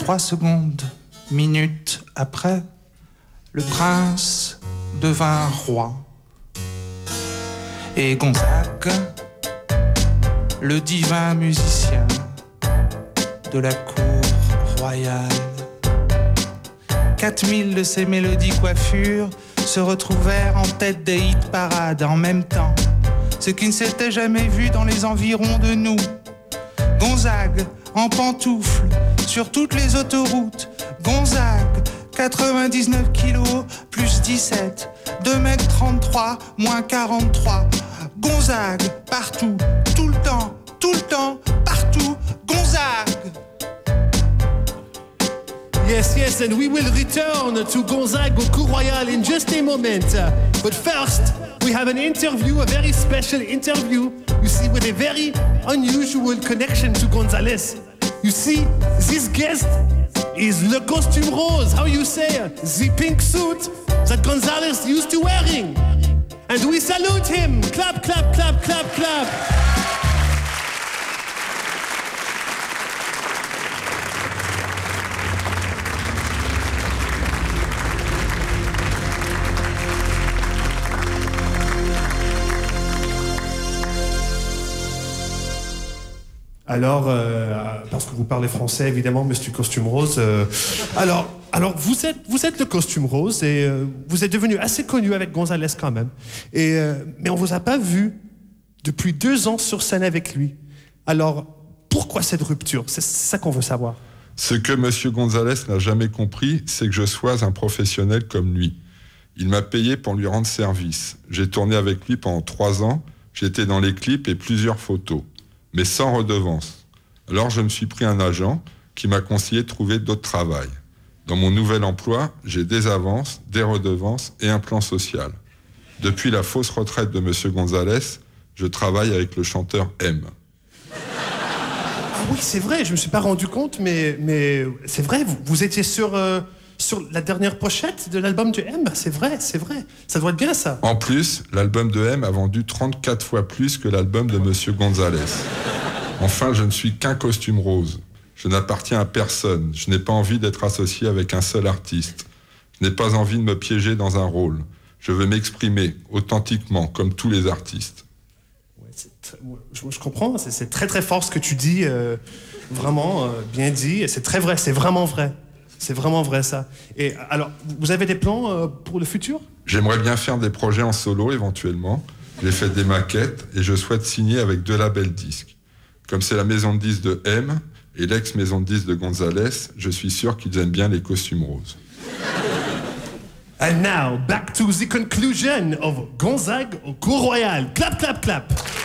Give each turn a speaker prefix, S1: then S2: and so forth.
S1: 3 secondes, minutes après, le prince devint roi. Et Gonzague, le divin musicien de la cour royale. 4000 de ces mélodies coiffures se retrouvèrent en tête des hit parades en même temps, ce qui ne s'était jamais vu dans les environs de nous. Gonzague, en pantoufles, sur toutes les autoroutes. Gonzague, 99 kilos, plus 17, 2m33, moins 43. Gonzague, partout, tout le temps, partout. Gonzague.
S2: Yes, and we will return to Gonzague au Cour Royal in just a moment. But first, we have an interview, a very special interview, you see, with a very unusual connection to González. You see, this guest is Le Costume Rose, how you say, the pink suit that González used to wearing. And we salute him. Clap, clap, clap, clap, clap. Alors, parce que vous parlez français, évidemment, Monsieur Costume Rose. Alors, vous êtes le Costume Rose et vous êtes devenu assez connu avec González quand même. Mais on vous a pas vu depuis 2 ans sur scène avec lui. Alors, pourquoi cette rupture? C'est ça qu'on veut savoir.
S3: Ce que Monsieur González n'a jamais compris, c'est que je sois un professionnel comme lui. Il m'a payé pour lui rendre service. J'ai tourné avec lui pendant 3 ans. J'étais dans les clips et plusieurs photos, mais sans redevance. Alors je me suis pris un agent qui m'a conseillé de trouver d'autres travail. Dans mon nouvel emploi, j'ai des avances, des redevances et un plan social. Depuis la fausse retraite de Monsieur González, je travaille avec le chanteur M.
S2: Ah oui, c'est vrai, je me suis pas rendu compte, mais c'est vrai, vous étiez sur la dernière pochette de l'album de M. C'est vrai, ça doit être bien ça.
S3: En plus, l'album de M a vendu 34 fois plus que l'album de Monsieur González. Enfin, je ne suis qu'un costume rose. Je n'appartiens à personne. Je n'ai pas envie d'être associé avec un seul artiste. Je n'ai pas envie de me piéger dans un rôle. Je veux m'exprimer authentiquement, comme tous les artistes.
S2: Ouais, je comprends, c'est très très fort ce que tu dis. Vraiment, bien dit. C'est très vrai, c'est vraiment vrai. C'est vraiment vrai ça. Et alors, vous avez des plans pour le futur?
S3: J'aimerais bien faire des projets en solo éventuellement. J'ai fait des maquettes et je souhaite signer avec 2 labels disques. Comme c'est la maison de disques de M et l'ex-maison de disques de González, je suis sûr qu'ils aiment bien les costumes roses.
S2: And now, back to the conclusion of Gonzague au Cour Royal. Clap, clap, clap.